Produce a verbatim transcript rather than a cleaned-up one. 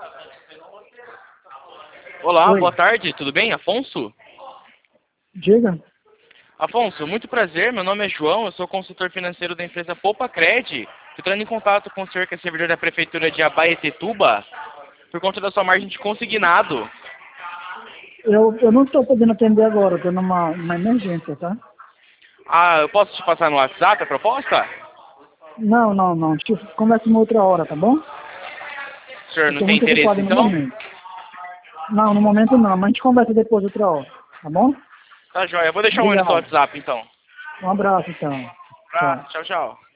Olá, Oi. boa tarde, tudo bem? Afonso? Diga. Afonso, muito prazer, meu nome é João, eu sou consultor financeiro da empresa Poupa Cred. Estou entrando em contato com o senhor que é servidor da prefeitura de Abaetetuba por conta da sua margem de consignado. Eu, eu não estou podendo atender agora, estou numa uma emergência, tá? Ah, eu posso te passar no WhatsApp a proposta? Não, não, não. A gente conversa uma outra hora, tá bom? O senhor Eu não estou tem muito interesse ocupado no então? momento. Não, no momento não, mas a gente conversa depois outra hora, tá bom? Tá joia, eu vou deixar um no seu Obrigado. WhatsApp então. Um abraço, então. Ah, Tchau. tchau, tchau.